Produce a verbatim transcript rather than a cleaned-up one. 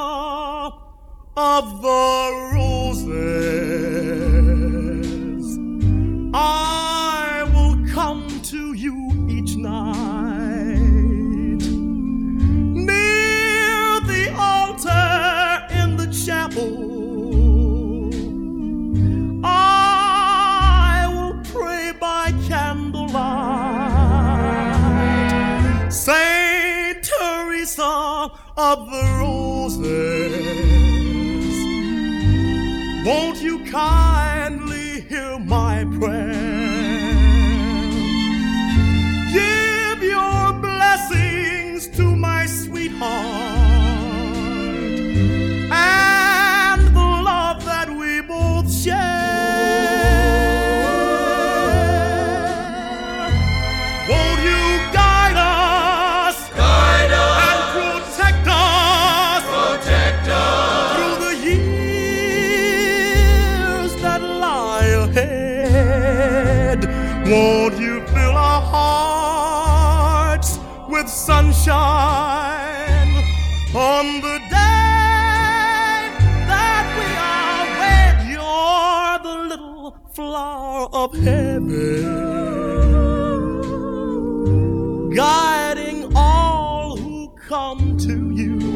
of the roses. I will come to you each night near the altar in the chapel. I will pray by candlelight. Saint Teresa of the Roses, won't you kindly hear my prayer? Give your blessings to my sweetheart and the love that we both share. Won't you guide us, Guide us, and protect us, protect us through the years that lie ahead? Won't you fill our hearts with sunshine on the day that we are wed? You're the little flower of heaven, guiding all who come to you.